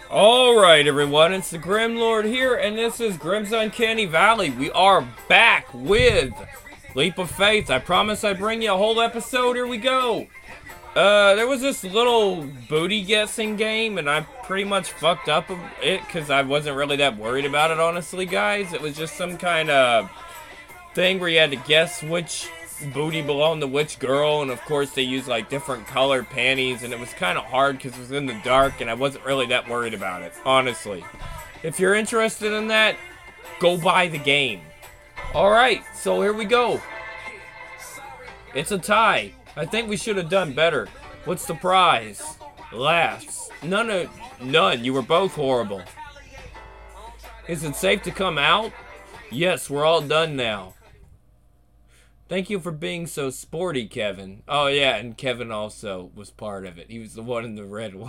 Alright everyone, it's the Grim Lord here, and this is Grim's Uncanny Valley. We are back with Leap of Faith. I promise I bring you a whole episode. Here we go. There was this little booty guessing game, and I pretty much fucked up it because I wasn't really that worried about it, honestly, guys. It was just some kind of thing where you had to guess which booty belonged to which girl, and of course they used like different colored panties, and it was kind of hard because it was in the dark and I wasn't really that worried about it, honestly. If you're interested in that, go buy the game. Alright, so here we go. It's a tie. I think we should have done better. What's the prize? Laughs. None. You were both horrible. Is it safe to come out? Yes, we're all done now. Thank you for being so sporty, Kevin. Oh, yeah, and Kevin also was part of it. He was the one in the red one.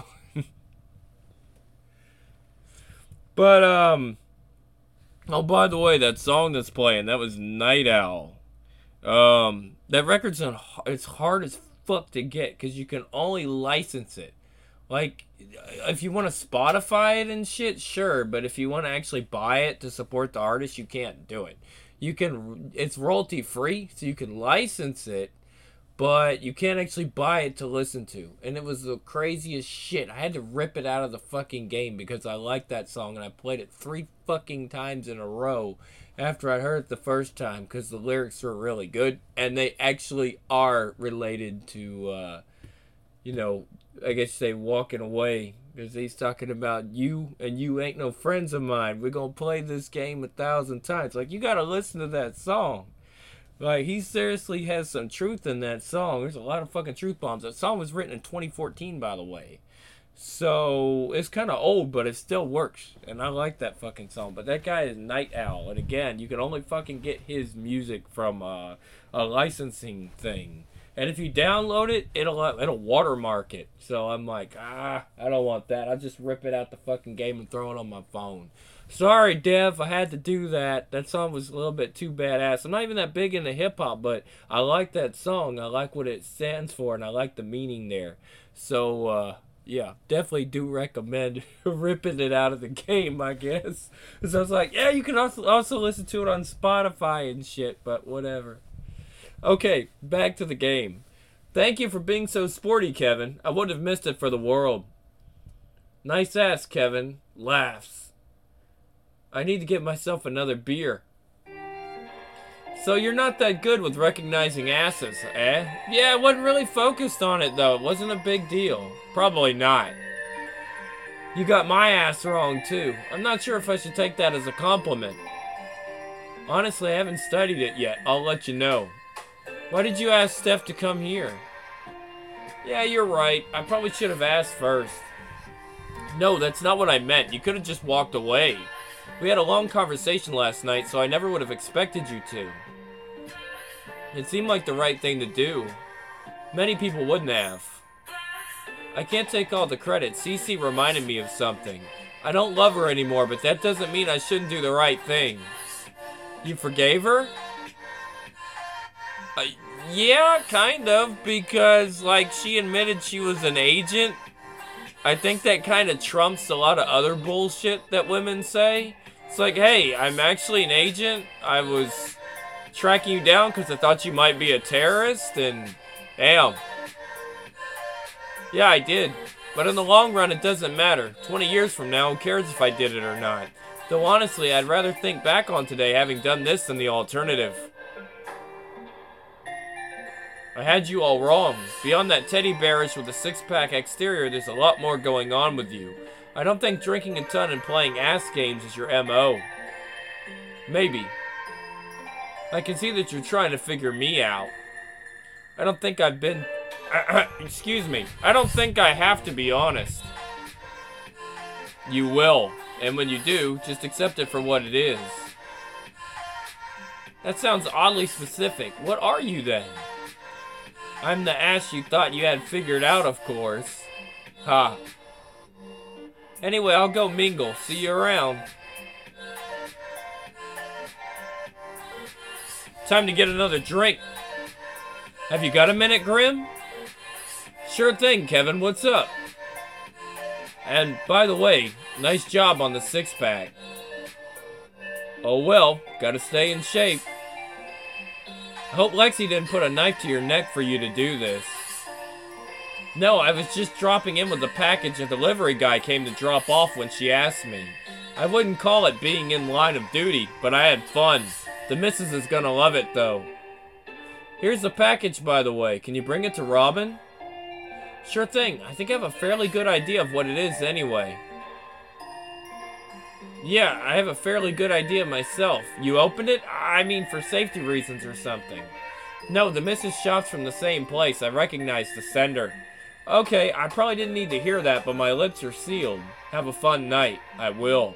But, oh, by the way, that song that's playing, that was Night Owl. That record's it's hard as fuck to get because you can only license it. Like, if you want to Spotify it and shit, sure, but if you want to actually buy it to support the artist, you can't do it. It's royalty free, so you can license it, but you can't actually buy it to listen to. And it was the craziest shit. I had to rip it out of the fucking game because I liked that song, and I played it 3 fucking times in a row after I heard it the first time because the lyrics were really good, and they actually are related to, I guess you say walking away. Because he's talking about you, and you ain't no friends of mine. We're going to play this game 1,000 times. Like, you got to listen to that song. Like, he seriously has some truth in that song. There's a lot of fucking truth bombs. That song was written in 2014, by the way. So, it's kind of old, but it still works. And I like that fucking song. But that guy is Night Owl. And again, you can only fucking get his music from a licensing thing. And if you download it, it'll watermark it. So I'm like, I don't want that. I'll just rip it out the fucking game and throw it on my phone. Sorry, Dev, I had to do that. That song was a little bit too badass. I'm not even that big into hip-hop, but I like that song. I like what it stands for, and I like the meaning there. So, yeah, definitely do recommend ripping it out of the game, I guess. So I was like, yeah, you can also listen to it on Spotify and shit, but whatever. Okay, back to the game. Thank you for being so sporty, Kevin. I wouldn't have missed it for the world. Nice ass, Kevin. Laughs. I need to get myself another beer. So you're not that good with recognizing asses, eh? Yeah, I wasn't really focused on it, though. It wasn't a big deal. Probably not. You got my ass wrong, too. I'm not sure if I should take that as a compliment. Honestly, I haven't studied it yet. I'll let you know. Why did you ask Steph to come here? Yeah, you're right. I probably should have asked first. No, that's not what I meant. You could have just walked away. We had a long conversation last night, so I never would have expected you to. It seemed like the right thing to do. Many people wouldn't have. I can't take all the credit. Cece reminded me of something. I don't love her anymore, but that doesn't mean I shouldn't do the right thing. You forgave her? Yeah, kind of, because, like, she admitted she was an agent. I think that kind of trumps a lot of other bullshit that women say. It's like, hey, I'm actually an agent. I was tracking you down because I thought you might be a terrorist, and damn. Yeah, I did. But in the long run, it doesn't matter. 20 years from now, who cares if I did it or not? Though honestly, I'd rather think back on today having done this than the alternative. I had you all wrong. Beyond that teddy bearish with a six-pack exterior, there's a lot more going on with you. I don't think drinking a ton and playing ass games is your MO. Maybe. I can see that you're trying to figure me out. I don't think I've been... excuse me. I don't think I have to be honest. You will. And when you do, just accept it for what it is. That sounds oddly specific. What are you then? I'm the ass you thought you had figured out, of course. Ha. Anyway, I'll go mingle. See you around. Time to get another drink. Have you got a minute, Grim? Sure thing, Kevin. What's up? And by the way, nice job on the six-pack. Oh well, gotta stay in shape. I hope Lexi didn't put a knife to your neck for you to do this. No, I was just dropping in with the package a delivery guy came to drop off when she asked me. I wouldn't call it being in line of duty, but I had fun. The missus is gonna love it though. Here's the package, by the way. Can you bring it to Robin? Sure thing. I think I have a fairly good idea of what it is anyway. Yeah, I have a fairly good idea myself. You opened it? I mean for safety reasons or something. No, the missus shops from the same place. I recognize the sender. Okay, I probably didn't need to hear that, but my lips are sealed. Have a fun night. I will.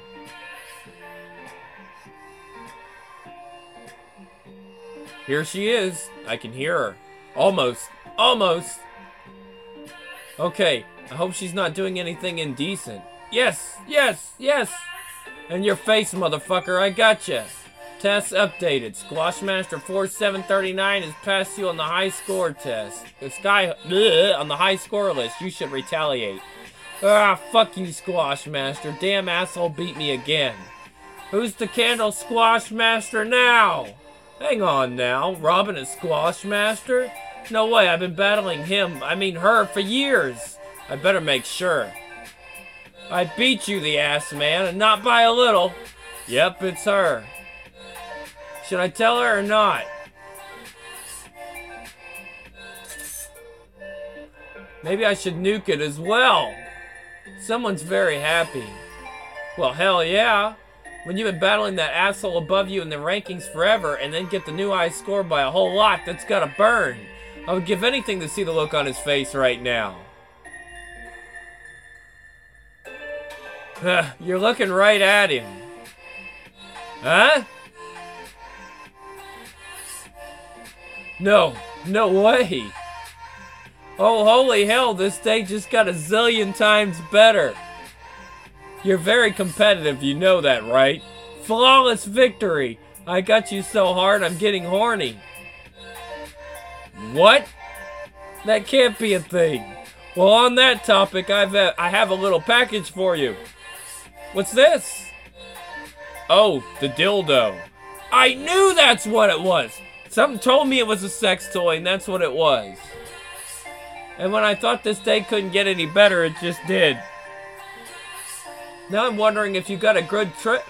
Here she is. I can hear her. Almost. Almost. Okay, I hope she's not doing anything indecent. Yes, yes, yes. In your face, motherfucker, I gotcha. Test updated. Squashmaster 4739 has passed you on the high score test. This guy on the high score list. You should retaliate. Ah, fuck you, Squashmaster. Damn asshole beat me again. Who's the candle Squashmaster now? Hang on now. Robin is Squashmaster? No way, I've been battling her for years. I better make sure. I beat you, the ass man, and not by a little. Yep, it's her. Should I tell her or not? Maybe I should nuke it as well. Someone's very happy. Well, hell yeah. When you've been battling that asshole above you in the rankings forever and then get the new high score by a whole lot, that's gotta burn. I would give anything to see the look on his face right now. You're looking right at him. Huh? No, no way. Oh, holy hell, this day just got a zillion times better. You're very competitive, you know that, right? Flawless victory. I got you so hard, I'm getting horny. What? That can't be a thing. Well, on that topic, I have a little package for you. What's this? Oh, the dildo. I knew that's what it was. Something told me it was a sex toy, and that's what it was. And when I thought this day couldn't get any better, it just did. Now I'm wondering if you got a good trip.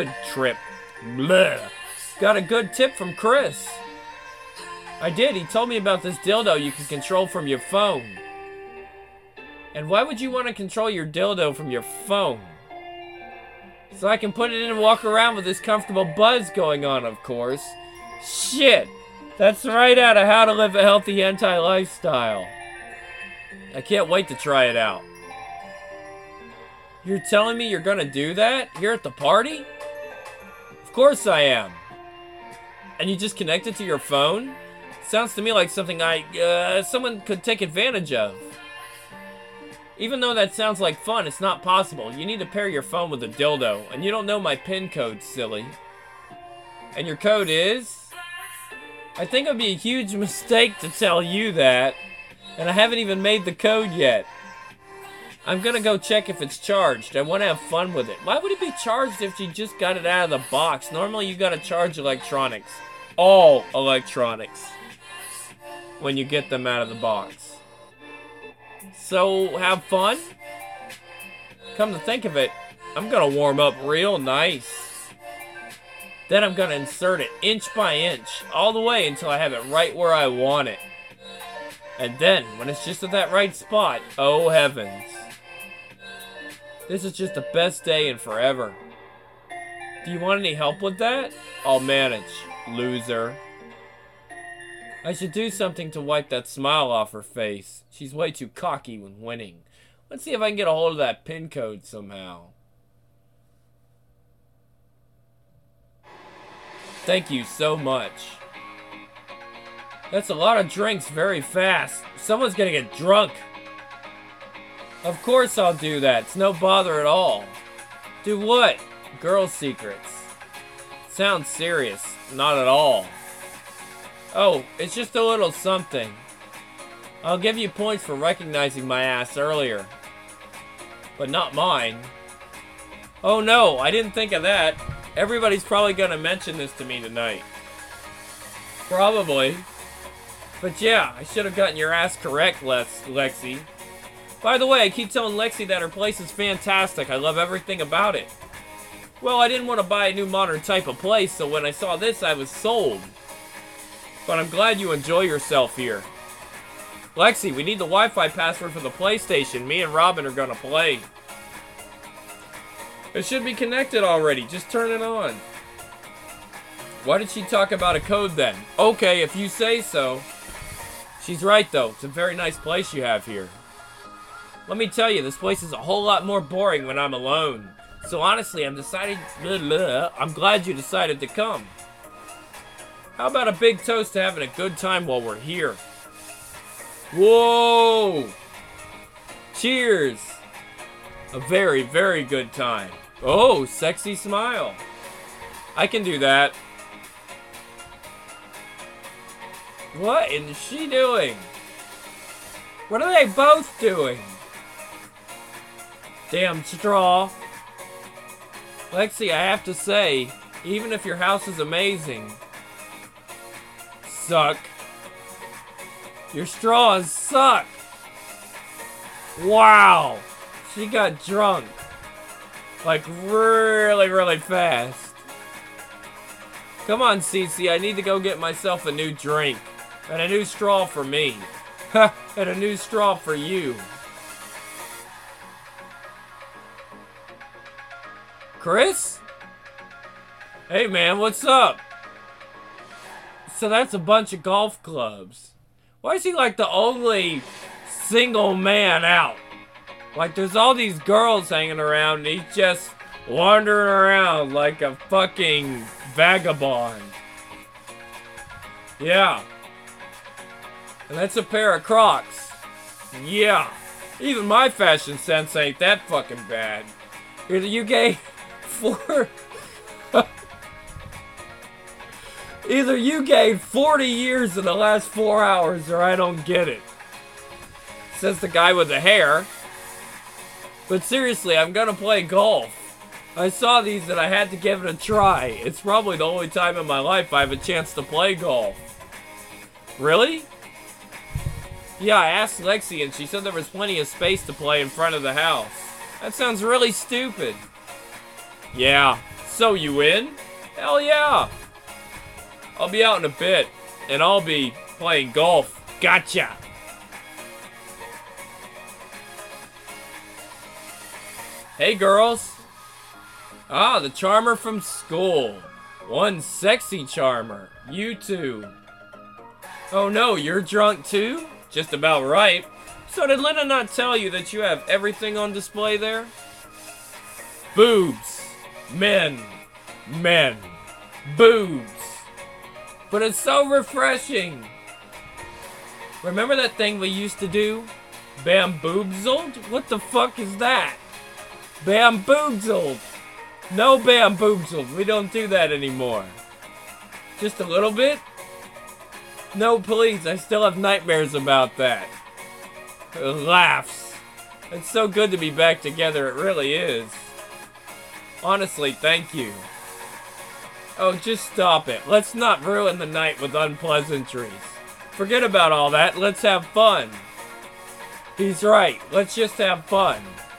Bleh. Got a good tip from Chris. I did. He told me about this dildo you can control from your phone. And why would you want to control your dildo from your phone? So I can put it in and walk around with this comfortable buzz going on, of course. Shit! That's right out of How to Live a Healthy Anti-Lifestyle. I can't wait to try it out. You're telling me you're gonna do that? Here at the party? Of course I am. And you just connect it to your phone? Sounds to me like something someone could take advantage of. Even though that sounds like fun, it's not possible. You need to pair your phone with a dildo, and you don't know my PIN code, silly. And your code is? I think it would be a huge mistake to tell you that, and I haven't even made the code yet. I'm gonna go check if it's charged. I want to have fun with it. Why would it be charged if you just got it out of the box? Normally you gotta charge electronics. All electronics. When you get them out of the box. So, have fun? Come to think of it, I'm gonna warm up real nice. Then I'm gonna insert it inch by inch, all the way until I have it right where I want it. And then, when it's just at that right spot, oh heavens. This is just the best day in forever. Do you want any help with that? I'll manage, loser. I should do something to wipe that smile off her face. She's way too cocky when winning. Let's see if I can get a hold of that PIN code somehow. Thank you so much. That's a lot of drinks very fast. Someone's gonna get drunk. Of course I'll do that. It's no bother at all. Do what? Girl secrets. Sounds serious. Not at all. Oh, it's just a little something. I'll give you points for recognizing my ass earlier. But not mine. Oh no, I didn't think of that. Everybody's probably gonna mention this to me tonight. Probably. But yeah, I should have gotten your ass correct, Lexi. By the way, I keep telling Lexi that her place is fantastic. I love everything about it. Well, I didn't want to buy a new modern type of place, so when I saw this, I was sold. But I'm glad you enjoy yourself here. Lexi, we need the Wi-Fi password for the PlayStation. Me and Robin are gonna play. It should be connected already. Just turn it on. Why did she talk about a code then? Okay, if you say so. She's right though. It's a very nice place you have here. Let me tell you, this place is a whole lot more boring when I'm alone. So honestly, I'm glad you decided to come. How about a big toast to having a good time while we're here? Whoa! Cheers! A very, very good time. Oh, sexy smile. I can do that. What is she doing? What are they both doing? Damn straw. Lexi, I have to say, even if your house is amazing, suck. Your straws suck. Wow. She got drunk. Like really, really fast. Come on, Cece, I need to go get myself a new drink. And a new straw for me. Ha! And a new straw for you. Chris? Hey man, what's up? So that's a bunch of golf clubs. Why is he like the only single man out? Like there's all these girls hanging around and he's just wandering around like a fucking vagabond. Yeah. And that's a pair of Crocs. Yeah. Even my fashion sense ain't that fucking bad. Either you gave 4... Either you gained 40 years in the last 4 hours or I don't get it. Says the guy with the hair. But seriously, I'm gonna play golf. I saw these and I had to give it a try. It's probably the only time in my life I have a chance to play golf. Really? Yeah, I asked Lexi and she said there was plenty of space to play in front of the house. That sounds really stupid. Yeah. So you in? Hell yeah. I'll be out in a bit, and I'll be playing golf. Gotcha! Hey, girls. Ah, the charmer from school. One sexy charmer. You two. Oh no, you're drunk too? Just about right. So did Linda not tell you that you have everything on display there? Boobs. Men. Men. Boobs. But it's so refreshing. Remember that thing we used to do? Bamboozled? What the fuck is that? Bamboozled. No bamboozled. We don't do that anymore. Just a little bit? No, please. I still have nightmares about that. Laughs. It's so good to be back together. It really is. Honestly, thank you. Oh, just stop it. Let's not ruin the night with unpleasantries. Forget about all that. Let's have fun. He's right. Let's just have fun.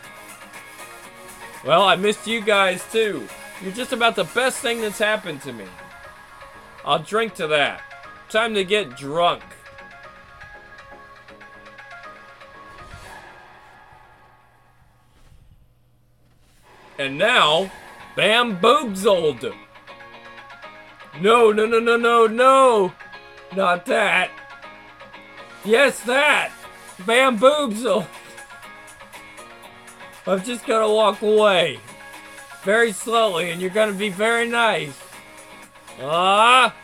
Well, I missed you guys too. You're just about the best thing that's happened to me. I'll drink to that. Time to get drunk. And now, bamboozled. No, no, no, no, no, no. Not that. Yes, that. Bamboozled. I'm just gonna walk away. Very slowly, and you're gonna be very nice. Ah.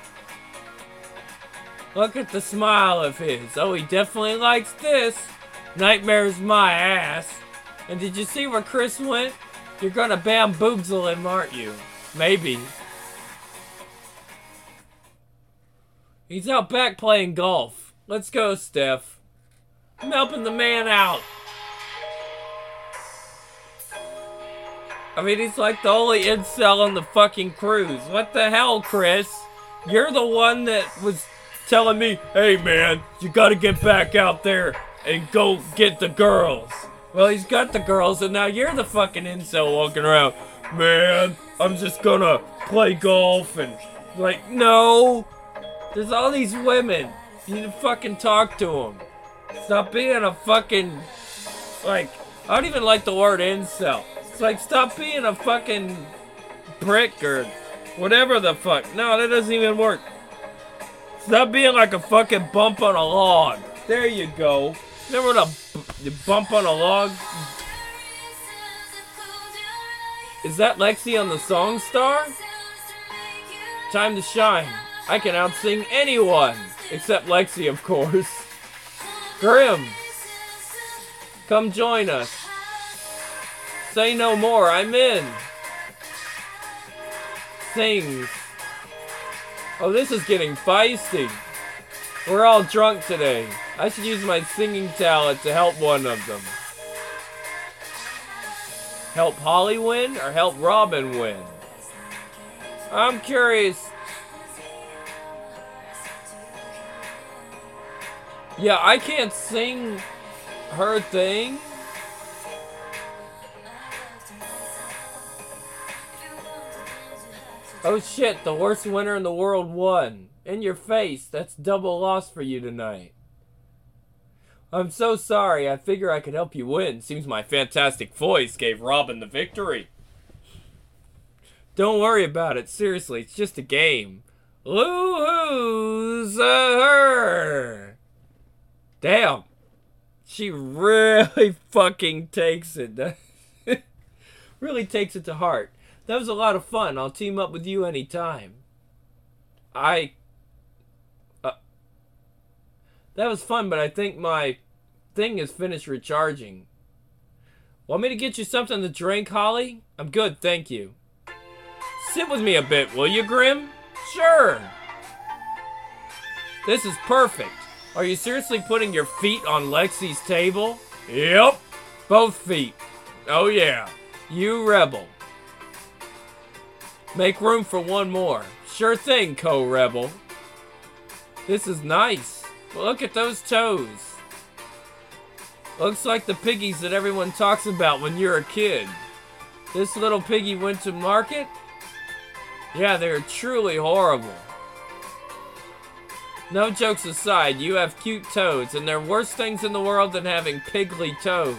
Look at the smile of his. Oh, he definitely likes this. Nightmare's my ass. And did you see where Chris went? You're gonna bamboozle him, aren't you? Maybe. He's out back playing golf. Let's go, Steph. I'm helping the man out. I mean, he's like the only incel on the fucking cruise. What the hell, Chris? You're the one that was telling me, hey man, you gotta get back out there and go get the girls. Well, he's got the girls, and now you're the fucking incel walking around. Man, I'm just gonna play golf and, like, no. There's all these women. You need to fucking talk to them. Stop being a fucking, like, I don't even like the word incel. It's like, stop being a fucking prick or whatever the fuck. No, that doesn't even work. Stop being like a fucking bump on a log. There you go. Remember the bump on a log? Is that Lexi on the Song Star? Time to shine. I can outsing anyone. Except Lexi, of course. Grim. Come join us. Say no more, I'm in. Sings. Oh, this is getting feisty. We're all drunk today. I should use my singing talent to help one of them. Help Holly win or help Robin win? I'm curious. Yeah, I can't sing her thing. Oh shit, the worst winner in the world won. In your face, that's double loss for you tonight. I'm so sorry, I figure I could help you win. Seems my fantastic voice gave Robin the victory. Don't worry about it, seriously, it's just a game. Lose her. Damn. She really fucking takes it. Really takes it to heart. That was a lot of fun. I'll team up with you anytime. That was fun, but I think my thing is finished recharging. Want me to get you something to drink, Holly? I'm good, thank you. Sit with me a bit, will you, Grim? Sure. This is perfect. Are you seriously putting your feet on Lexi's table? Yep. Both feet. Oh yeah. You rebel. Make room for one more. Sure thing, co-rebel. This is nice. Look at those toes. Looks like the piggies that everyone talks about when you're a kid. This little piggy went to market? Yeah, they're truly horrible. No jokes aside, you have cute toes, and there are worse things in the world than having piggly toes.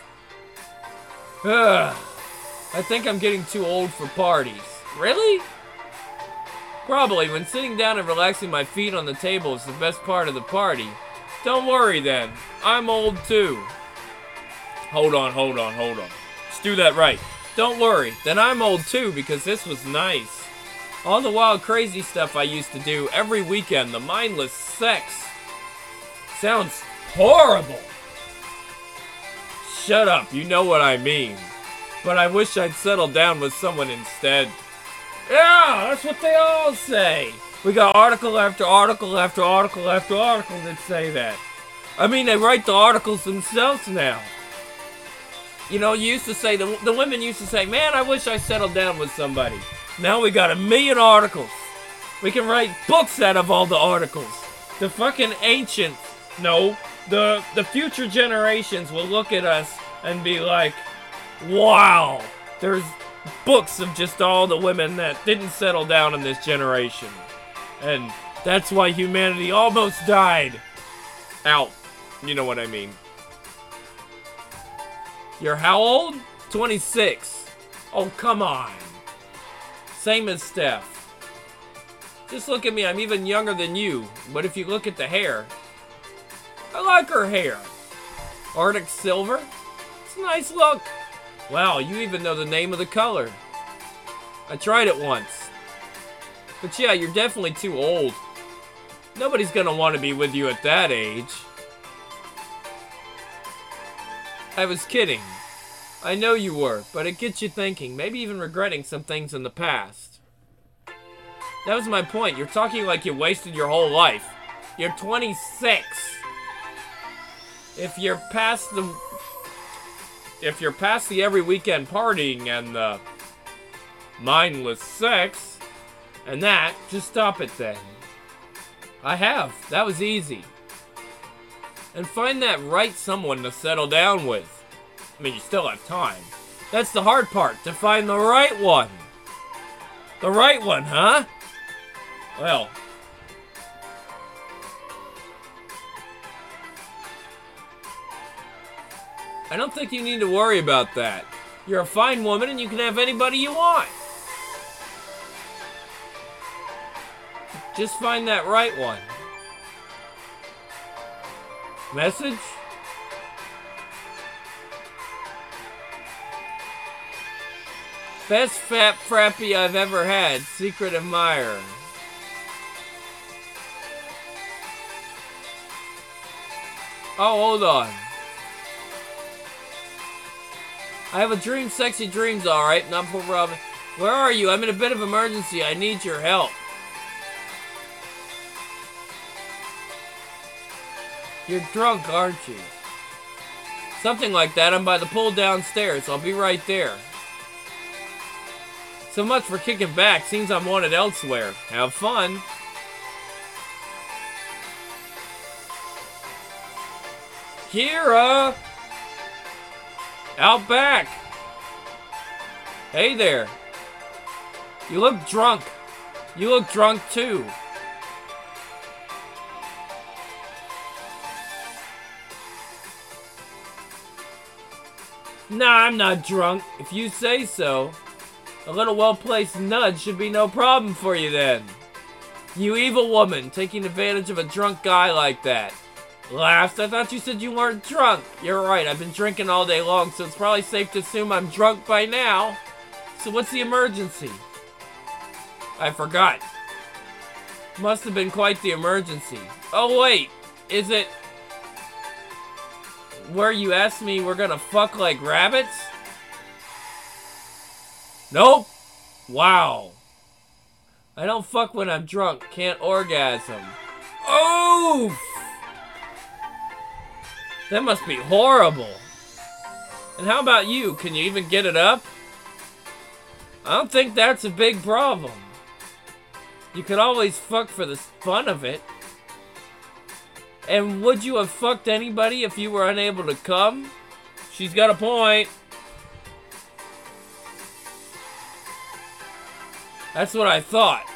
Ugh. I think I'm getting too old for parties. Really? Probably, when sitting down and relaxing my feet on the table is the best part of the party. Don't worry then, I'm old too. Hold on. Let's do that right. Don't worry, then I'm old too because this was nice. All the wild crazy stuff I used to do every weekend, the mindless sex. Sounds horrible. Shut up, you know what I mean. But I wish I'd settle down with someone instead. Yeah, that's what they all say. We got article after article after article after article that say that. I mean, they write the articles themselves now. You know, you used to say, the women used to say, man, I wish I settled down with somebody. Now we got 1 million articles. We can write books out of all the articles. The fucking ancients, no, the future generations will look at us and be like, wow, there's books of just all the women that didn't settle down in this generation. And that's why humanity almost died out. You know what I mean. You're how old? 26. Oh, come on. Same as Steph. Just look at me, I'm even younger than you. But if you look at the hair, I like her hair. Arctic silver? It's a nice look. Wow, you even know the name of the color. I tried it once. But yeah, you're definitely too old. Nobody's gonna want to be with you at that age. I was kidding. I know you were, but it gets you thinking, maybe even regretting some things in the past. That was my point. You're talking like you wasted your whole life. You're 26. If you're past the... if you're past the every weekend partying and the mindless sex and that, just stop it then. I have. That was easy. And find that right someone to settle down with. I mean, you still have time. That's the hard part, to find the right one. The right one, huh? Well, I don't think you need to worry about that. You're a fine woman and you can have anybody you want. Just find that right one. Message? Best fat frappy I've ever had. Secret admirer. Oh, hold on. I have a dream, sexy dreams, alright. Not for Robin. Where are you? I'm in a bit of emergency. I need your help. You're drunk, aren't you? Something like that. I'm by the pool downstairs. I'll be right there. So much for kicking back. Seems I'm wanted elsewhere. Have fun. Kira! Out back! Hey there. You look drunk. You look drunk too. Nah, I'm not drunk. If you say so. A little well-placed nudge should be no problem for you then. You evil woman, taking advantage of a drunk guy like that. Laughs, I thought you said you weren't drunk. You're right, I've been drinking all day long, so it's probably safe to assume I'm drunk by now. So what's the emergency? I forgot. Must have been quite the emergency. Oh wait, is it where you asked me we're gonna fuck like rabbits? Nope. Wow. I don't fuck when I'm drunk. Can't orgasm. Oof! That must be horrible. And how about you? Can you even get it up? I don't think that's a big problem. You could always fuck for the fun of it. And would you have fucked anybody if you were unable to come? She's got a point. That's what I thought.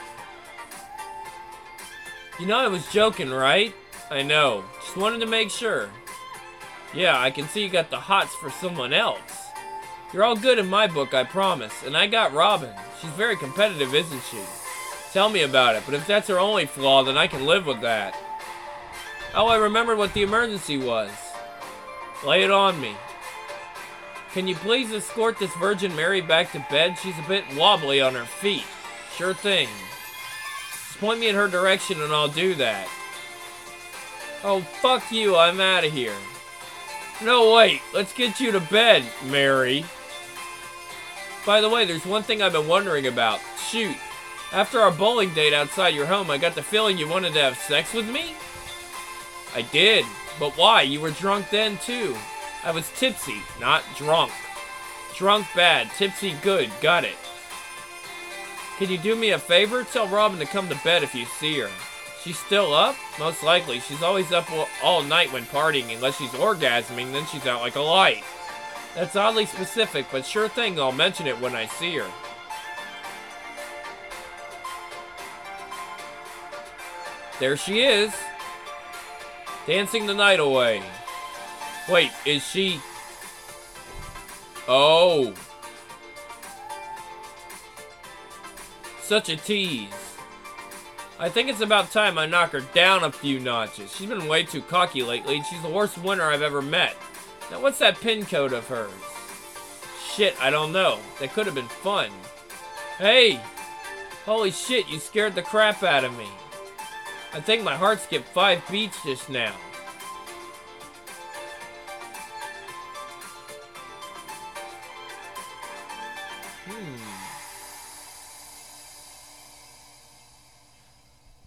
You know I was joking, right? I know. Just wanted to make sure. Yeah, I can see you got the hots for someone else. You're all good in my book, I promise. And I got Robin. She's very competitive, isn't she? Tell me about it, but if that's her only flaw, then I can live with that. Oh, I remembered what the emergency was. Lay it on me. Can you please escort this Virgin Mary back to bed? She's a bit wobbly on her feet. Sure thing. Just point me in her direction and I'll do that. Oh, fuck you, I'm out of here. No, wait, let's get you to bed, Mary. By the way, there's one thing I've been wondering about. Shoot, after our bowling date outside your home, I got the feeling you wanted to have sex with me? I did, but why? You were drunk then, too. I was tipsy, not drunk. Drunk bad, tipsy good, got it. Can you do me a favor? Tell Robin to come to bed if you see her. She's still up? Most likely. She's always up all night when partying. Unless she's orgasming, then she's out like a light. That's oddly specific, but sure thing, I'll mention it when I see her. There she is. Dancing the night away. Wait, is she... Oh. Such a tease. I think it's about time I knock her down a few notches. She's been way too cocky lately, and she's the worst winner I've ever met. Now, what's that pin code of hers? Shit, I don't know. That could have been fun. Hey! Holy shit, you scared the crap out of me. I think my heart skipped 5 beats just now.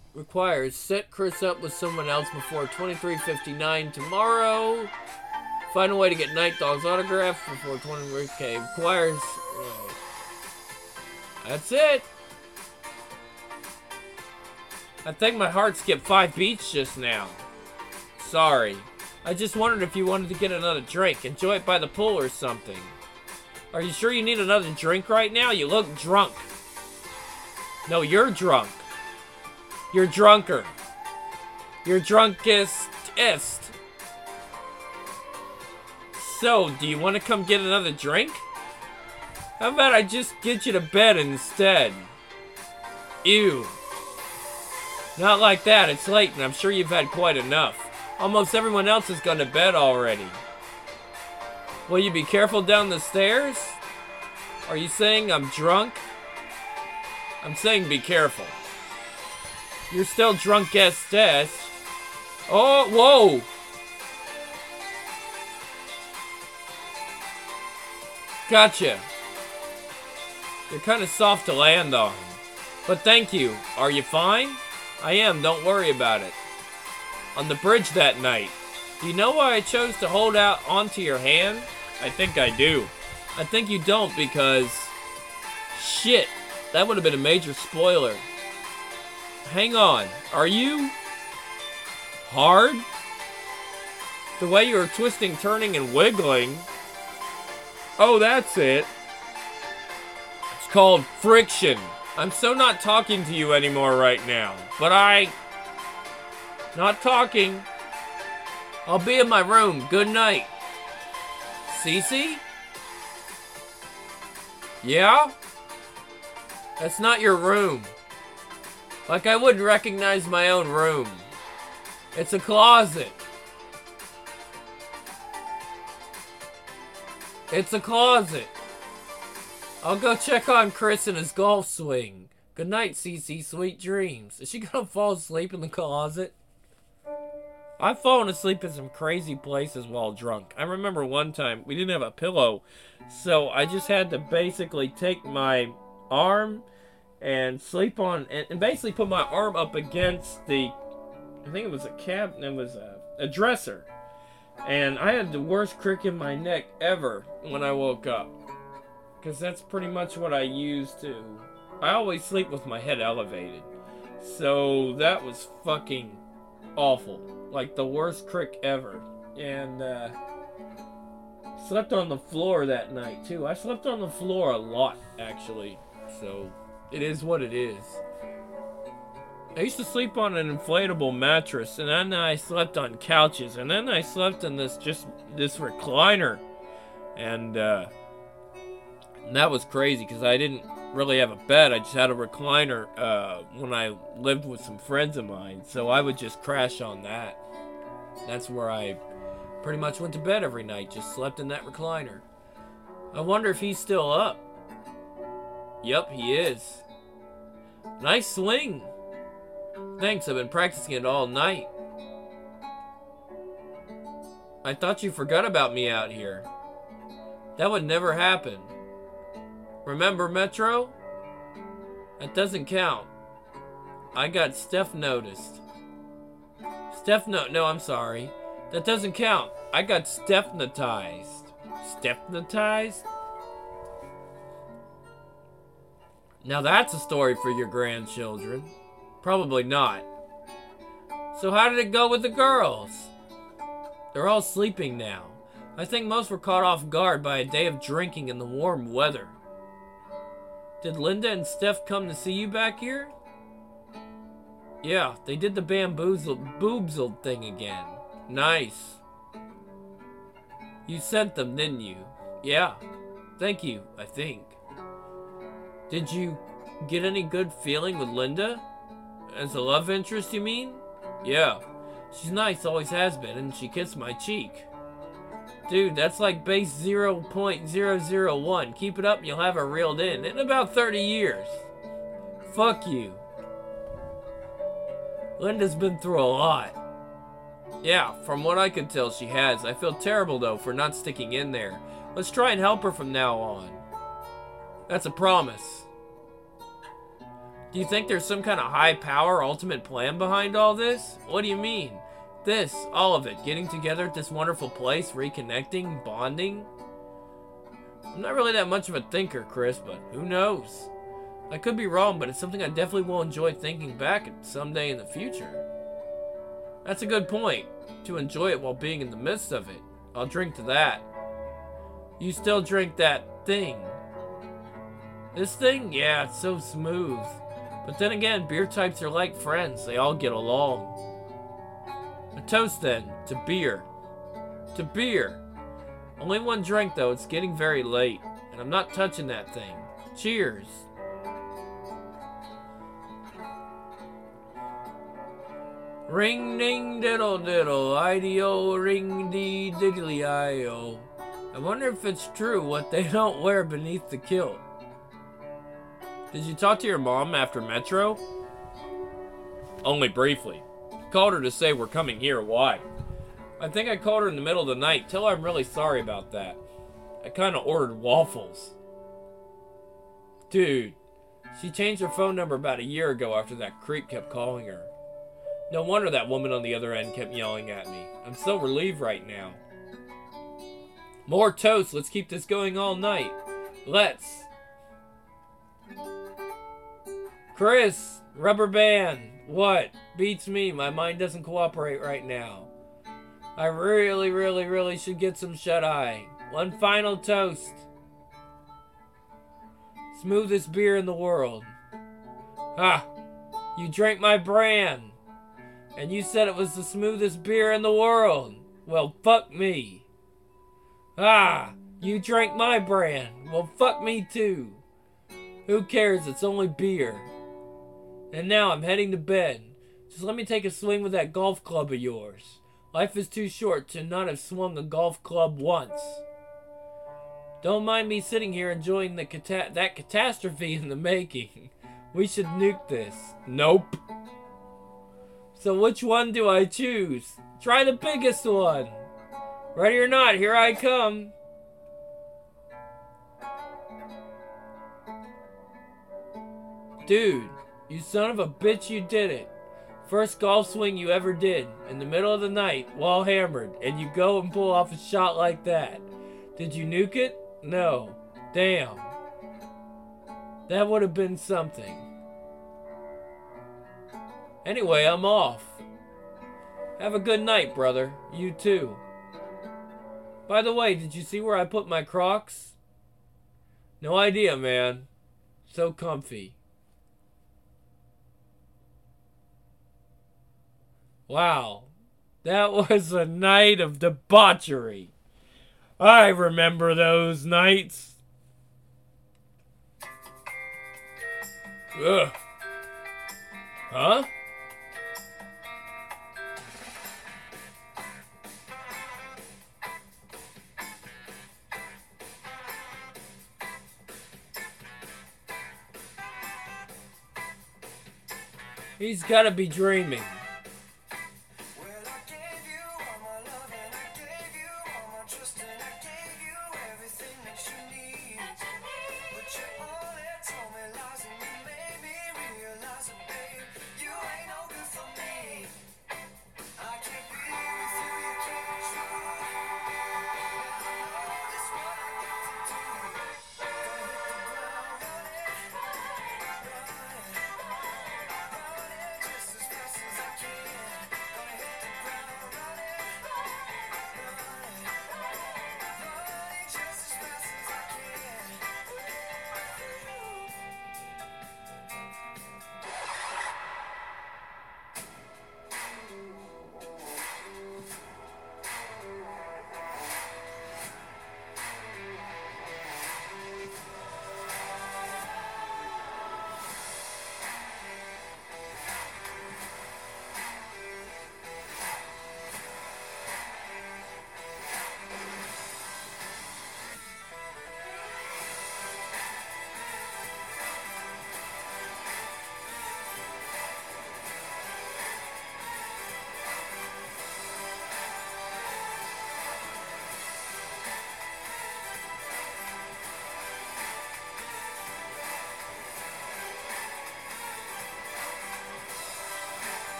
Requires set Chris up with someone else before 23:59 tomorrow. Find a way to get Night Dog's autograph before 20 weeks. Okay, requires. That's it. I think my heart skipped 5 beats just now. Sorry. I just wondered if you wanted to get another drink. Enjoy it by the pool or something. Are you sure you need another drink right now? You look drunk. No, you're drunk. You're drunker. You're drunkest. So, do you want to come get another drink? How about I just get you to bed instead? Ew. Not like that, it's late and I'm sure you've had quite enough. Almost everyone else has gone to bed already. Will you be careful down the stairs? Are you saying I'm drunk? I'm saying be careful. You're still drunk as death. Oh, whoa! Gotcha. You're kind of soft to land on. But thank you. Are you fine? I am, don't worry about it. On the bridge that night. Do you know why I chose to hold out onto your hand? I think I do. I think you don't because... Shit. That would have been a major spoiler. Hang on. Are you... hard? The way you were twisting, turning, and wiggling... Oh, that's it. It's called friction. I'm so not talking to you anymore right now. But not talking. I'll be in my room. Good night. Cece? Yeah? That's not your room. Like I wouldn't recognize my own room. It's a closet. It's a closet. I'll go check on Chris in his golf swing. Good night, Cece. Sweet dreams. Is she gonna fall asleep in the closet? I've fallen asleep in some crazy places while drunk. I remember one time we didn't have a pillow, so I just had to basically take my arm and sleep on, and basically put my arm up against the, I think it was a cabinet, it was a dresser. And I had the worst crick in my neck ever when I woke up. Because that's pretty much what I used to. I always sleep with my head elevated. So that was fucking awful. Like the worst crick ever. And slept on the floor that night too. I slept on the floor a lot actually. So it is what it is. I used to sleep on an inflatable mattress, and then I slept on couches, and then I slept in this recliner, and that was crazy because I didn't really have a bed. I just had a recliner when I lived with some friends of mine, so I would just crash on that. That's where I pretty much went to bed every night, just slept in that recliner. I wonder if he's still up. Yup, he is. Nice swing. Thanks, I've been practicing it all night. I thought you forgot about me out here. That would never happen. Remember Metro? That doesn't count. I got Steph noticed. No, I'm sorry. That doesn't count. I got Stephnatized. Stephnatized? Now that's a story for your grandchildren. Probably not. So how did it go with the girls? They're all sleeping now. I think most were caught off guard by a day of drinking in the warm weather. Did Linda and Steph come to see you back here? Yeah, they did the boobzled thing again. Nice. You sent them, didn't you? Yeah. Thank you, I think. Did you get any good feeling with Linda? As a love interest, you mean? Yeah. She's nice, always has been, and she kissed my cheek. Dude, that's like base 0.001. Keep it up and you'll have her reeled in about 30 years. Fuck you. Linda's been through a lot. Yeah, from what I can tell, she has. I feel terrible, though, for not sticking in there. Let's try and help her from now on. That's a promise. Do you think there's some kind of high-power ultimate plan behind all this? What do you mean? This, all of it, getting together at this wonderful place, reconnecting, bonding. I'm not really that much of a thinker, Chris, but who knows? I could be wrong, but it's something I definitely will enjoy thinking back at someday in the future. That's a good point, to enjoy it while being in the midst of it. I'll drink to that. You still drink that thing? This thing? Yeah, it's so smooth. But then again, beer types are like friends. They all get along. A toast then, to beer. To beer. Only one drink though, it's getting very late. And I'm not touching that thing. Cheers. Ring ding diddle diddle, IDO ring dee diddly IO. I wonder if it's true what they don't wear beneath the kilt. Did you talk to your mom after Metro? Only briefly. Called her to say we're coming here. Why? I think I called her in the middle of the night. Tell her I'm really sorry about that. I kinda ordered waffles. Dude, she changed her phone number about a year ago after that creep kept calling her. No wonder that woman on the other end kept yelling at me. I'm so relieved right now. More toast. Let's keep this going all night. Let's. Chris, rubber band. What? Beats me. My mind doesn't cooperate right now. I really should get some shut-eye. One final toast. Smoothest beer in the world. Ha! You drank my brand. And you said it was the smoothest beer in the world. Well, fuck me. Ah! You drank my brand. Well, fuck me too. Who cares? It's only beer. And now I'm heading to bed. Just let me take a swing with that golf club of yours. Life is too short to not have swung a golf club once. Don't mind me sitting here enjoying that catastrophe in the making. We should nuke this. Nope. So which one do I choose? Try the biggest one. Ready or not, here I come. Dude, you son of a bitch, you did it. First golf swing you ever did, in the middle of the night, while hammered, and you go and pull off a shot like that. Did you nuke it? No. Damn. That would have been something. Anyway, I'm off. Have a good night, brother. You too. By the way, did you see where I put my Crocs? No idea, man. So comfy. Wow. That was a night of debauchery. I remember those nights. Ugh. Huh? He's gotta be dreaming.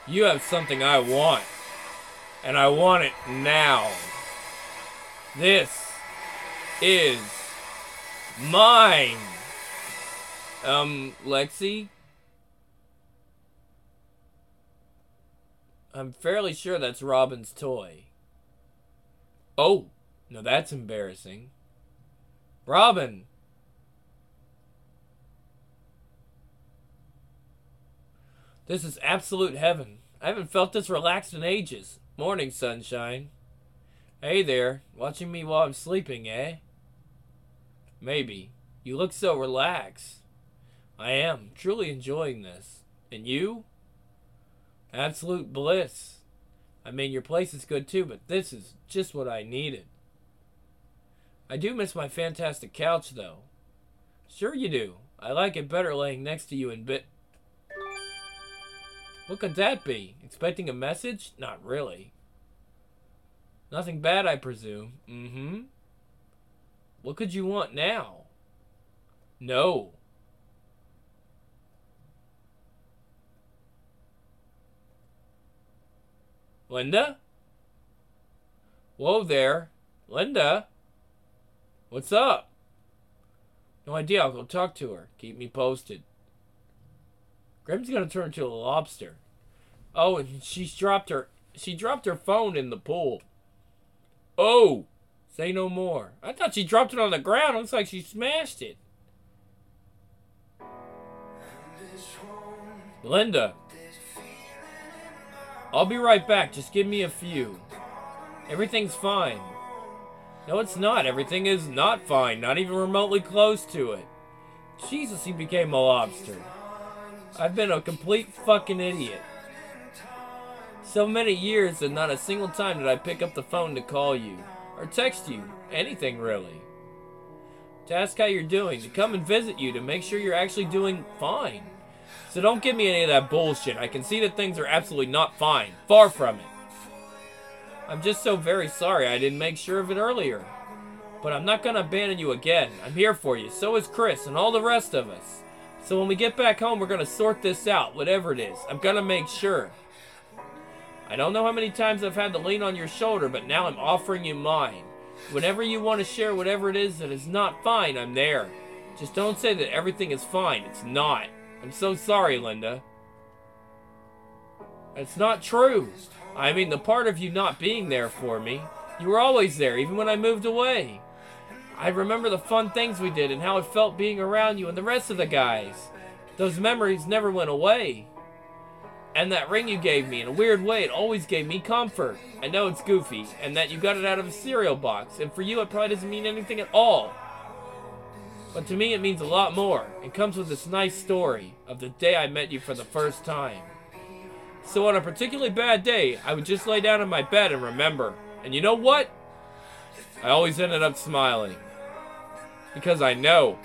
You have something I want. And I want it now. This is mine. Lexi? I'm fairly sure that's Robin's toy. Oh, no, that's embarrassing. Robin! This is absolute heaven. I haven't felt this relaxed in ages. Morning, sunshine. Hey there, watching me while I'm sleeping, eh? Maybe. You look so relaxed. I am, truly enjoying this. And you? Absolute bliss. I mean, your place is good too, but this is just what I needed. I do miss my fantastic couch, though. Sure you do. I like it better laying next to you in bed. What could that be? Expecting a message? Not really. Nothing bad, I presume. Mm-hmm. What could you want now? No. Linda? Whoa there. Linda? What's up? No idea. I'll go talk to her. Keep me posted. Grim's gonna turn into a lobster. Oh, and she dropped her phone in the pool. Oh! Say no more. I thought she dropped it on the ground. It looks like she smashed it. Linda. I'll be right back. Just give me a few. Everything's fine. No, it's not. Everything is not fine. Not even remotely close to it. Jesus, he became a lobster. I've been a complete fucking idiot. So many years and not a single time did I pick up the phone to call you. Or text you. Anything, really. To ask how you're doing. To come and visit you. To make sure you're actually doing fine. So don't give me any of that bullshit. I can see that things are absolutely not fine. Far from it. I'm just so very sorry I didn't make sure of it earlier. But I'm not gonna abandon you again. I'm here for you. So is Chris and all the rest of us. So when we get back home, we're gonna sort this out. Whatever it is. I'm gonna make sure. I don't know how many times I've had to lean on your shoulder, but now I'm offering you mine. Whenever you want to share whatever it is that is not fine, I'm there. Just don't say that everything is fine. It's not. I'm so sorry, Linda. It's not true. I mean, the part of you not being there for me. You were always there, even when I moved away. I remember the fun things we did and how it felt being around you and the rest of the guys. Those memories never went away. And that ring you gave me, in a weird way, it always gave me comfort. I know it's goofy, and that you got it out of a cereal box, and for you it probably doesn't mean anything at all. But to me it means a lot more. It comes with this nice story of the day I met you for the first time. So on a particularly bad day, I would just lay down in my bed and remember. And you know what? I always ended up smiling. Because I know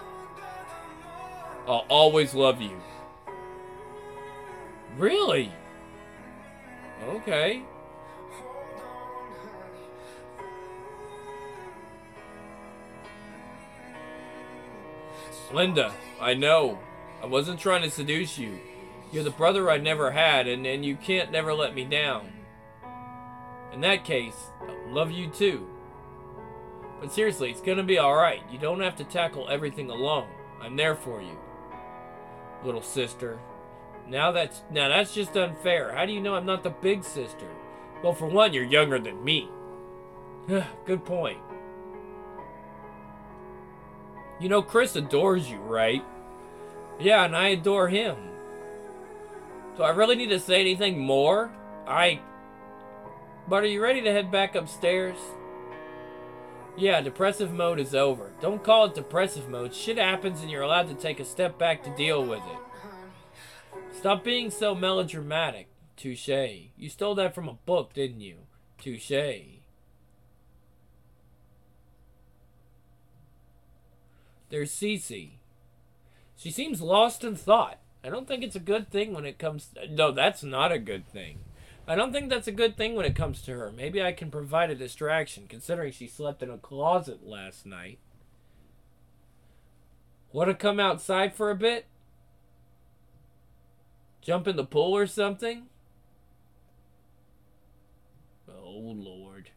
I'll always love you. Really? Okay. Linda, I know. I wasn't trying to seduce you. You're the brother I never had, and you can't never let me down. In that case, I love you too. But seriously, it's gonna be alright. You don't have to tackle everything alone. I'm there for you. Little sister. Now that's just unfair. How do you know I'm not the big sister? Well, for one, you're younger than me. Good point. You know, Chris adores you, right? Yeah, and I adore him. Do I really need to say anything more? But are you ready to head back upstairs? Yeah, depressive mode is over. Don't call it depressive mode. Shit happens and you're allowed to take a step back to deal with it. Stop being so melodramatic. Touché. You stole that from a book, didn't you? Touché. There's Cece. She seems lost in thought. I don't think it's a good thing when it comes... No, that's not a good thing. I don't think that's a good thing when it comes to her. Maybe I can provide a distraction, considering she slept in a closet last night. Want to come outside for a bit? Jump in the pool or something? Lord.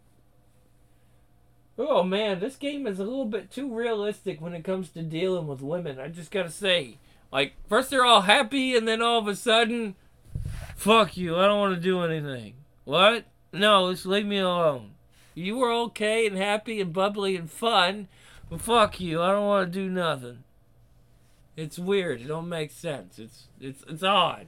Oh man, this game is a little bit too realistic when it comes to dealing with women. I just gotta say. Like, first they're all happy, and then all of a sudden, fuck you, I don't want to do anything. What? No, just leave me alone. You were okay and happy and bubbly and fun, but fuck you, I don't want to do nothing. It's weird. It don't make sense. It's odd.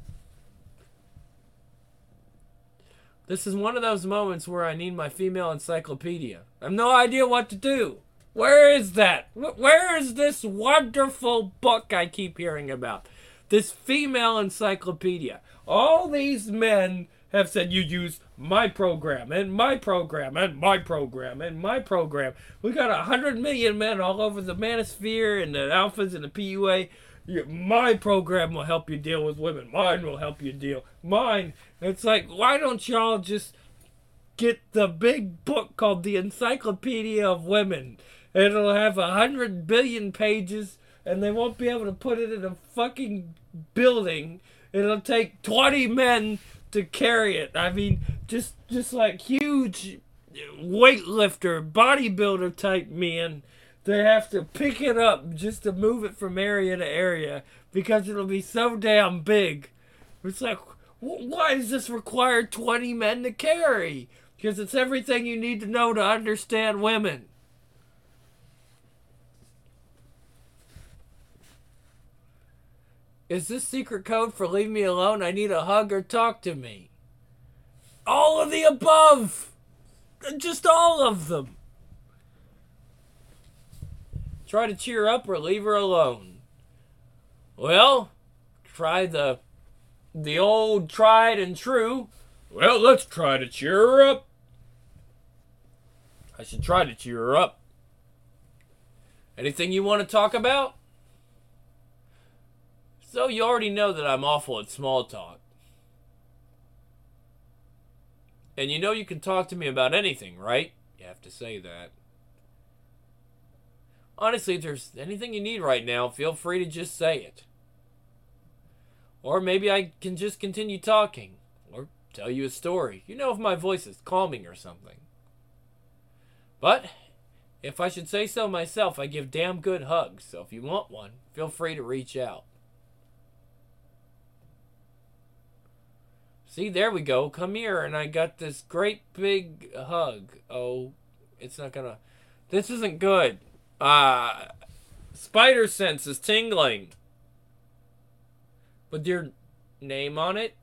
This is one of those moments where I need my female encyclopedia. I have no idea what to do. Where is that? Where is this wonderful book I keep hearing about? This female encyclopedia. All these men have said, you use my program, and my program, and my program, and my program. We got 100 million men all over the manosphere and the alphas and the PUA. My program will help you deal with women. Mine will help you deal. Mine. It's like, why don't y'all just get the big book called The Encyclopedia of Women? It'll have 100 billion pages, and they won't be able to put it in a fucking building. It'll take 20 men to carry it. I mean, just like huge weightlifter, bodybuilder type men. They have to pick it up just to move it from area to area because it'll be so damn big. It's like, why does this require 20 men to carry? Because it's everything you need to know to understand women. Is this secret code for leave me alone? I need a hug or talk to me. All of the above. Just all of them. Try to cheer up or leave her alone. Well, try the old tried and true. Well, let's try to cheer her up. I should try to cheer her up. Anything you want to talk about? So you already know that I'm awful at small talk. And you know you can talk to me about anything, right? You have to say that. Honestly, if there's anything you need right now, feel free to just say it. Or maybe I can just continue talking. Or tell you a story. You know if my voice is calming or something. But, if I should say so myself, I give damn good hugs. So if you want one, feel free to reach out. See, there we go. Come here, and I got this great big hug. Oh, it's not gonna... This isn't good. Spider Sense is tingling. With your name on it?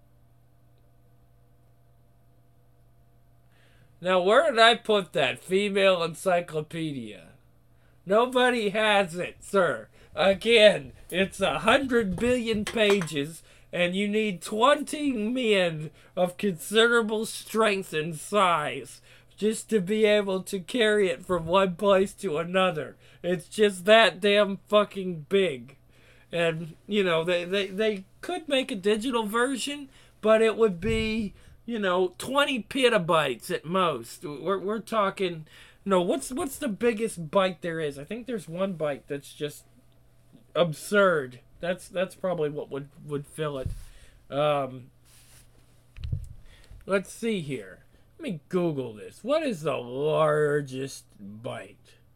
Now, where did I put that female encyclopedia? Nobody has it, sir. Again, it's 100 billion pages, and you need 20 men of considerable strength and size just to be able to carry it from one place to another. It's just that damn fucking big. And, you know, they could make a digital version, but it would be, 20 petabytes at most. We're talking, what's the biggest byte there is? I think there's one byte that's just absurd. That's probably what would fill it. Let's see here. Let me Google this. What is the largest byte?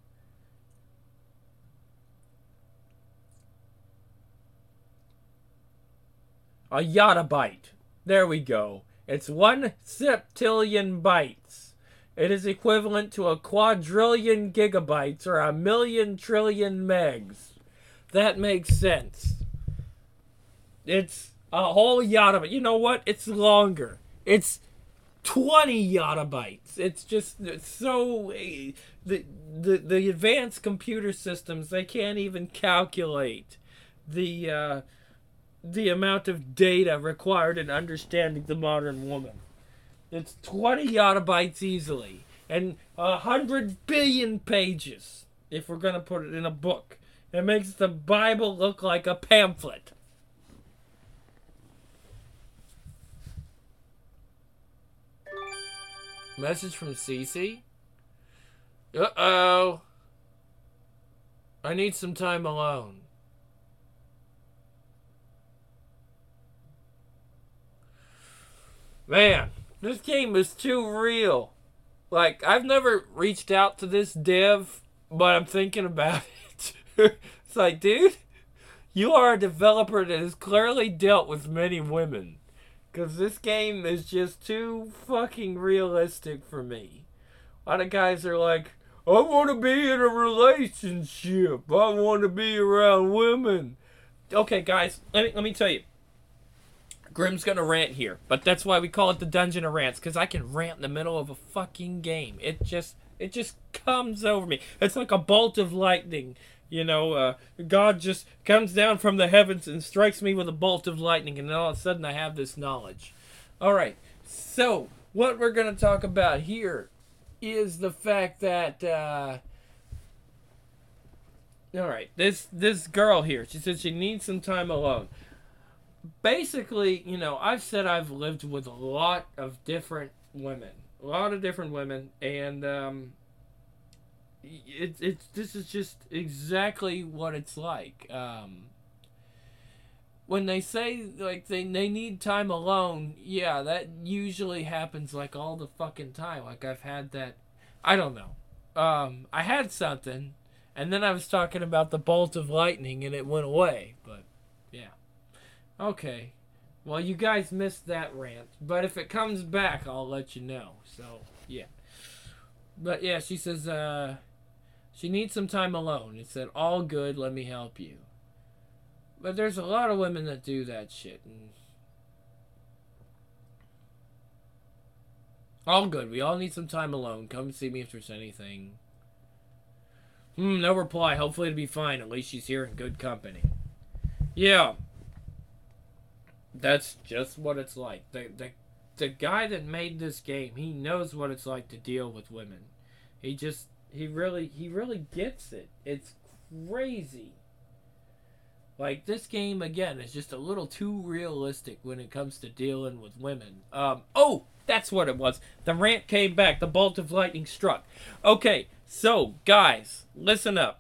A yottabyte. There we go. It's 1 septillion bytes. It is equivalent to a quadrillion gigabytes or a million trillion megs. That makes sense. It's a whole yottabyte. You know what? It's longer. It's 20 yottabytes. It's just so... The advanced computer systems, they can't even calculate the amount of data required in understanding the modern woman. It's 20 yottabytes easily. And 100 billion pages, if we're going to put it in a book. It makes the Bible look like a pamphlet. Message from Cece. Uh-oh. I need some time alone. Man, this game is too real. Like, I've never reached out to this dev, but I'm thinking about it. It's like, dude, you are a developer that has clearly dealt with many women. Because this game is just too fucking realistic for me. A lot of guys are like, I want to be in a relationship. I want to be around women. Okay, guys, let me tell you. Grim's gonna rant here, but that's why we call it the Dungeon of Rants, because I can rant in the middle of a fucking game. It just comes over me. It's like a bolt of lightning. God just comes down from the heavens and strikes me with a bolt of lightning, and then all of a sudden I have this knowledge. Alright, so what we're gonna talk about here is the fact that alright, this girl here, she said she needs some time alone. Basically, I've said I've lived with a lot of different women. And this is just exactly what it's like. When they say, like, they need time alone, yeah, that usually happens, like, all the fucking time. Like, I've had that, I don't know. I had something, and then I was talking about the bolt of lightning, and it went away, but, yeah. Okay. Well, you guys missed that rant. But if it comes back, I'll let you know. So, yeah. But, yeah, she says, she needs some time alone. It said, all good, let me help you. But there's a lot of women that do that shit. And all good. We all need some time alone. Come see me if there's anything. No reply. Hopefully it'll be fine. At least she's here in good company. Yeah. That's just what it's like. The guy that made this game, he knows what it's like to deal with women. He really gets it. It's crazy. Like, this game, again, is just a little too realistic when it comes to dealing with women. Oh, that's what it was. The rant came back. The bolt of lightning struck. Okay, so, guys, listen up.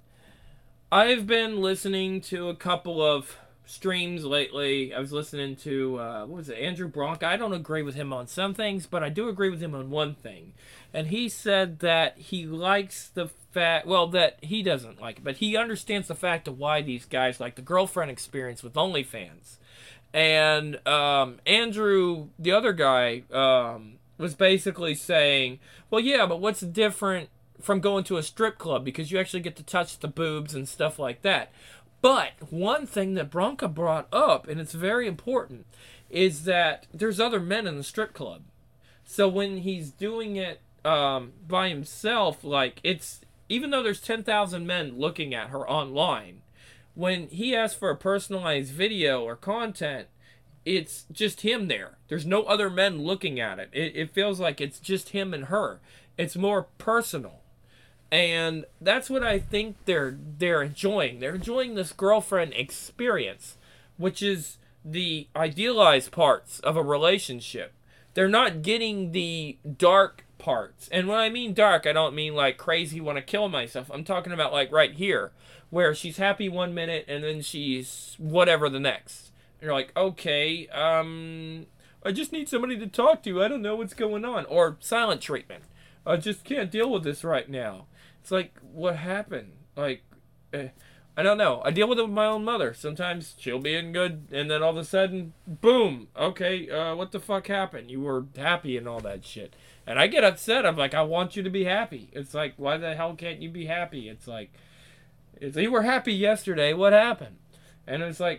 I've been listening to a couple of streams lately. I was listening to Andrew Bronca. I don't agree with him on some things, but I do agree with him on one thing. And he said that he likes the fact, well, that he doesn't like it, but he understands the fact of why these guys like the girlfriend experience with OnlyFans. And Andrew, the other guy, was basically saying, well, yeah, but what's different from going to a strip club, because you actually get to touch the boobs and stuff like that. But one thing that Bronca brought up, and it's very important, is that there's other men in the strip club. So when he's doing it by himself, like, it's, even though there's 10,000 men looking at her online, when he asks for a personalized video or content, it's just him there. There's no other men looking at it. It feels like it's just him and her. It's more personal. And that's what I think they're enjoying. They're enjoying this girlfriend experience, which is the idealized parts of a relationship. They're not getting the dark parts. And when I mean dark, I don't mean like crazy want to kill myself. I'm talking about like right here, where she's happy one minute and then she's whatever the next. And you're like, okay, I just need somebody to talk to. I don't know what's going on. Or silent treatment. I just can't deal with this right now. It's like, what happened? Like, I don't know. I deal with it with my own mother. Sometimes she'll be in good, and then all of a sudden, boom. Okay, what the fuck happened? You were happy and all that shit. And I get upset. I'm like, I want you to be happy. It's like, why the hell can't you be happy? It's like, you were happy yesterday. What happened? And it's like,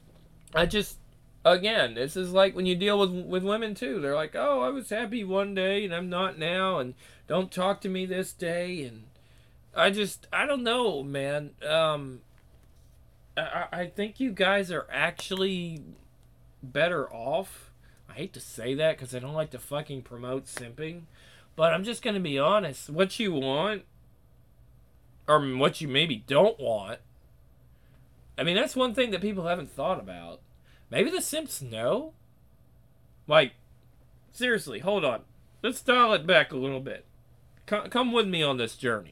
again, this is like when you deal with women too. They're like, oh, I was happy one day and I'm not now, and don't talk to me this day, and I don't know, man. I think you guys are actually better off. I hate to say that because I don't like to fucking promote simping, but I'm just gonna be honest. What you want, or what you maybe don't want, I mean, that's one thing that people haven't thought about. Maybe the simps know? Like, seriously, hold on. Let's dial it back a little bit. Come with me on this journey.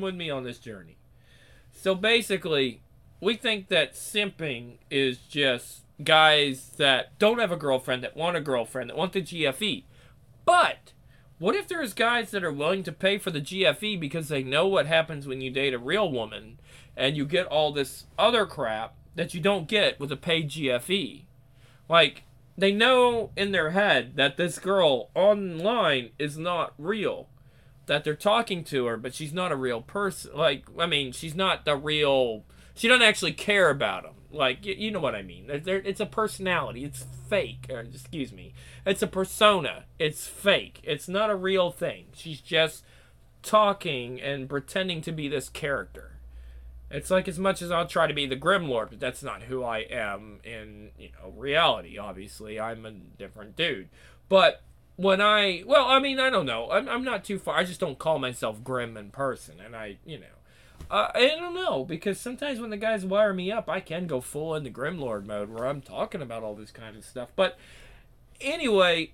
So basically, we think that simping is just guys that don't have a girlfriend, that want a girlfriend, that want the GFE. But What if there's guys that are willing to pay for the GFE because they know what happens when you date a real woman and you get all this other crap that you don't get with a paid GFE? Like, they know in their head that this girl online is not real. That they're talking to her, but she's not a real person. Like, I mean, she's not the real... She doesn't actually care about them. Like, you know what I mean. It's a personality. It's fake. Excuse me. It's a persona. It's fake. It's not a real thing. She's just talking and pretending to be this character. It's like as much as I'll try to be the Grim Lord, but that's not who I am in, reality, obviously. I'm a different dude. But when I don't know. I'm not too far. I just don't call myself Grim in person. And I don't know, because sometimes when the guys wire me up, I can go full into Grimlord mode where I'm talking about all this kind of stuff. But anyway,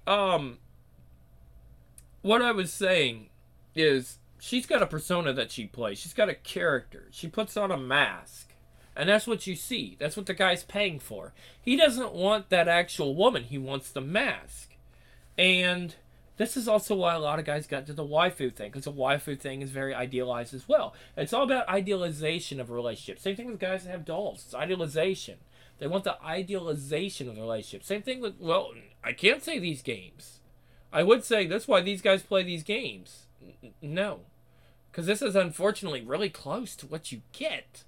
what I was saying is she's got a persona that she plays. She's got a character. She puts on a mask. And that's what you see. That's what the guy's paying for. He doesn't want that actual woman. He wants the mask. And this is also why a lot of guys got to the waifu thing, because the waifu thing is very idealized as well. It's all about idealization of a relationship. Same thing with guys that have dolls. It's idealization. They want the idealization of the relationship. Same thing with, well, I can't say these games. I would say that's why these guys play these games. No. Because this is unfortunately really close to what you get.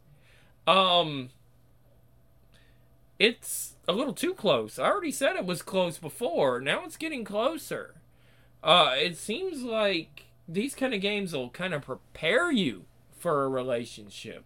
It's a little too close. I already said it was close before. Now it's getting closer. It seems like these kind of games will kind of prepare you for a relationship.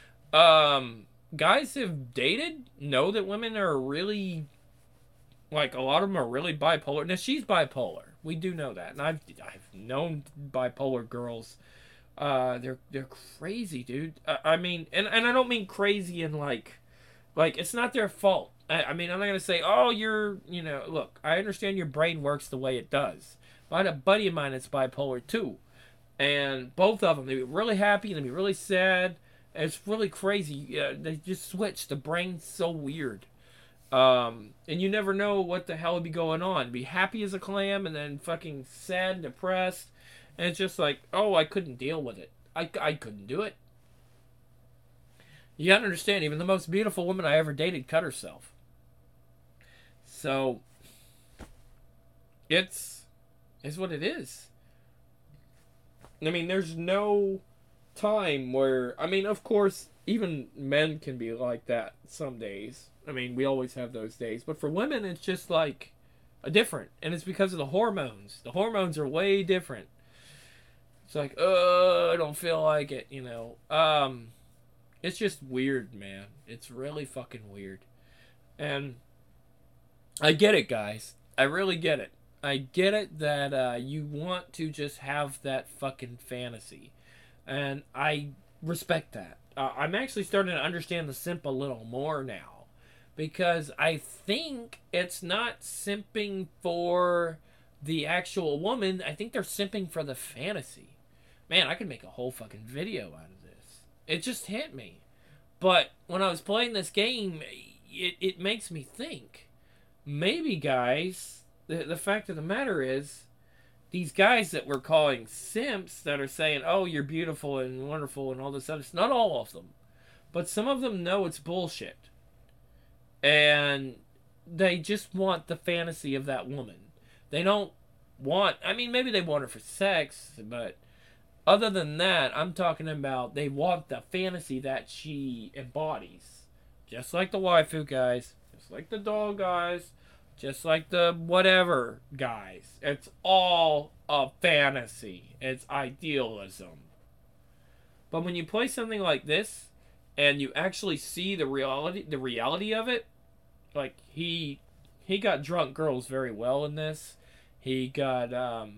Guys who've dated know that women are really, like, a lot of them are really bipolar. Now, she's bipolar. We do know that. And I've known bipolar girls. They're crazy, dude. I mean, and I don't mean crazy in like it's not their fault. I mean, I'm not going to say, oh, look, I understand your brain works the way it does. I had a buddy of mine that's bipolar too. And both of them, they be really happy and they be really sad. And it's really crazy. They just switch. The brain's so weird. And you never know what the hell would be going on. Be happy as a clam and then fucking sad and depressed. And it's just like, oh, I couldn't deal with it. I couldn't do it. You gotta understand, even the most beautiful woman I ever dated cut herself. So, it's what it is. I mean, there's no time where, I mean, of course, even men can be like that some days. I mean, we always have those days. But for women, it's just like a different. And it's because of the hormones. The hormones are way different. It's like, I don't feel like it, It's just weird, man. It's really fucking weird. And I get it, guys. I really get it. I get it that you want to just have that fucking fantasy. And I respect that. I'm actually starting to understand the simp a little more now. Because I think it's not simping for the actual woman. I think they're simping for the fantasy. Man, I could make a whole fucking video out of this. It just hit me. But when I was playing this game, it makes me think. Maybe, guys, the fact of the matter is, these guys that we're calling simps that are saying, oh, you're beautiful and wonderful and all this other stuff, not all of them, but some of them know it's bullshit. And they just want the fantasy of that woman. They don't want, I mean, maybe they want her for sex, but other than that, I'm talking about they want the fantasy that she embodies. Just like the waifu guys, just like the doll guys, just like the whatever guys. It's all a fantasy. It's idealism. But when you play something like this, and you actually see the reality of it, like he got drunk girls very well in this. He got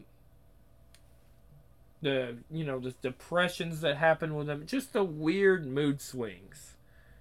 the depressions that happen with him, just the weird mood swings.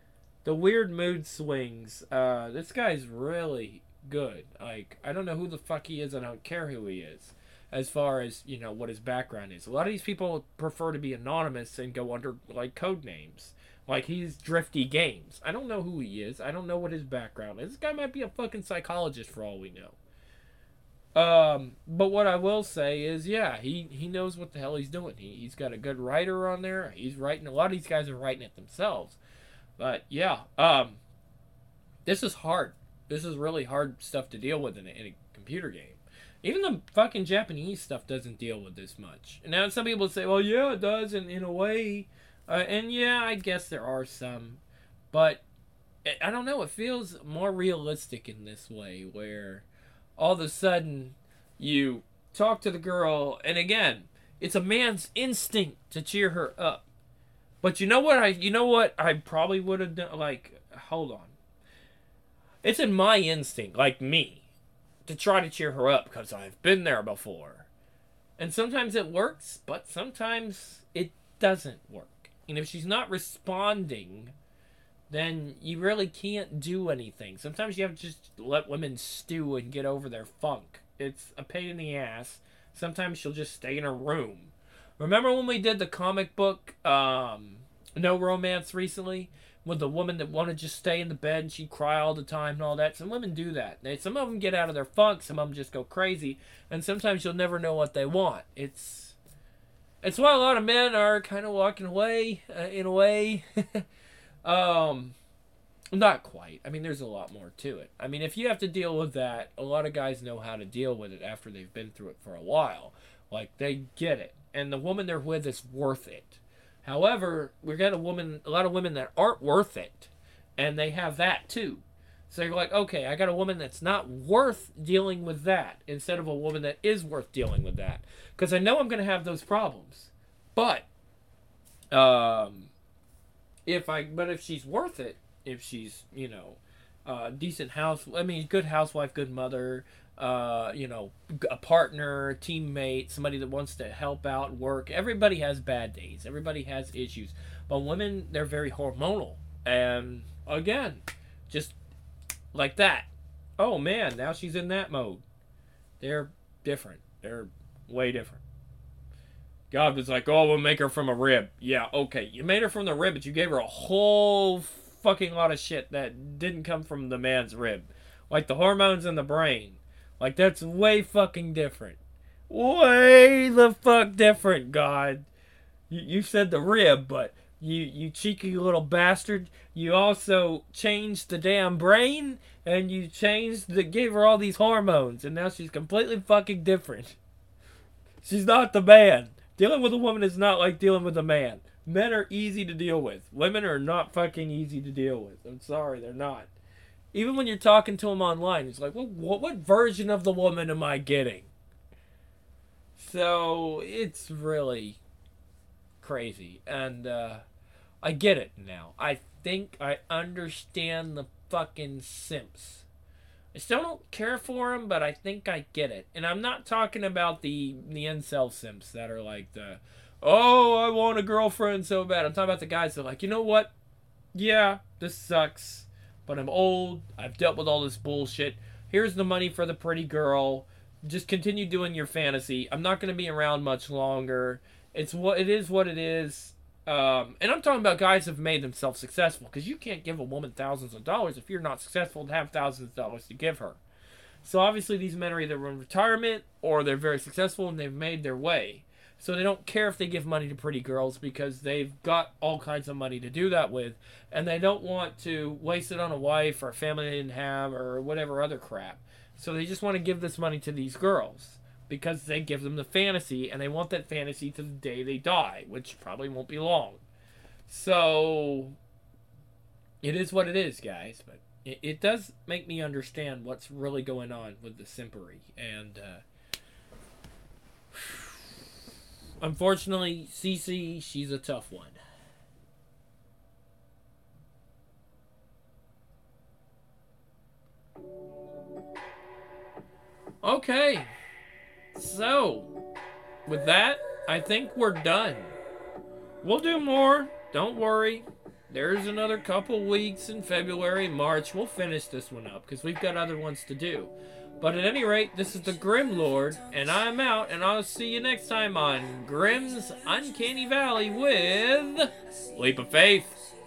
This guy's really good. Like, I don't know who the fuck he is. I don't care who he is, as far as what his background is. A lot of these people prefer to be anonymous and go under like code names. Like, he's Drifty Games. I don't know who he is. I don't know what his background is. This guy might be a fucking psychologist for all we know. But what I will say is, yeah, he knows what the hell he's doing. He's got a good writer on there. He's writing, a lot of these guys are writing it themselves. But yeah, this is hard. This is really hard stuff to deal with in a computer game. Even the fucking Japanese stuff doesn't deal with this much. And now some people say, well, yeah, it does in a way. And yeah, I guess there are some. But I don't know. It feels more realistic in this way where all of a sudden you talk to the girl. And again, it's a man's instinct to cheer her up. But you know what I probably would have done? Like, hold on. It's in my instinct, like me, to try to cheer her up because I've been there before. And sometimes it works, but sometimes it doesn't work. And if she's not responding, then you really can't do anything. Sometimes you have to just let women stew and get over their funk. It's a pain in the ass. Sometimes she'll just stay in her room. Remember when we did the comic book No Romance recently? With the woman that wanted to just stay in the bed and she'd cry all the time and all that. Some women do that. Some of them get out of their funk. Some of them just go crazy. And sometimes you'll never know what they want. It's why a lot of men are kind of walking away in a way. Not quite. I mean, there's a lot more to it. I mean, if you have to deal with that, a lot of guys know how to deal with it after they've been through it for a while. Like, they get it. And the woman they're with is worth it. However, we've got a lot of women that aren't worth it, and they have that too. So you're like, okay, I got a woman that's not worth dealing with that, instead of a woman that is worth dealing with that, because I know I'm going to have those problems. But, if she's worth it, if she's decent good housewife, good mother. A partner, a teammate, somebody that wants to help out, work. Everybody has bad days. Everybody has issues. But women, they're very hormonal. And again, just like that. Oh man, now she's in that mode. They're different. They're way different. God was like, oh, we'll make her from a rib. Yeah, okay. You made her from the rib, but you gave her a whole fucking lot of shit that didn't come from the man's rib. Like the hormones in the brain. Like, that's way fucking different. Way the fuck different, God. You said the rib, but you cheeky little bastard. You also changed the damn brain, and you gave her all these hormones, and now she's completely fucking different. She's not the man. Dealing with a woman is not like dealing with a man. Men are easy to deal with. Women are not fucking easy to deal with. I'm sorry, they're not. Even when you're talking to them online, it's like, well, what version of the woman am I getting? So, it's really crazy. And, I get it now. I think I understand the fucking simps. I still don't care for them, but I think I get it. And I'm not talking about the incel simps that are like oh, I want a girlfriend so bad. I'm talking about the guys that are like, you know what? Yeah, this sucks. But I'm old. I've dealt with all this bullshit. Here's the money for the pretty girl. Just continue doing your fantasy. I'm not going to be around much longer. It is what it is. And I'm talking about guys who've made themselves successful. Because you can't give a woman thousands of dollars if you're not successful and have thousands of dollars to give her. So obviously these men are either in retirement or they're very successful and they've made their way. So they don't care if they give money to pretty girls because they've got all kinds of money to do that with. And they don't want to waste it on a wife or a family they didn't have or whatever other crap. So they just want to give this money to these girls because they give them the fantasy and they want that fantasy to the day they die, which probably won't be long. So it is what it is, guys. But it does make me understand what's really going on with the simpery. And unfortunately, Cece, she's a tough one. Okay. So, with that, I think we're done. We'll do more. Don't worry. There's another couple weeks in February, March. We'll finish this one up because we've got other ones to do. But at any rate, this is the Grim Lord, and I'm out, and I'll see you next time on Grim's Uncanny Valley with Leap of Faith.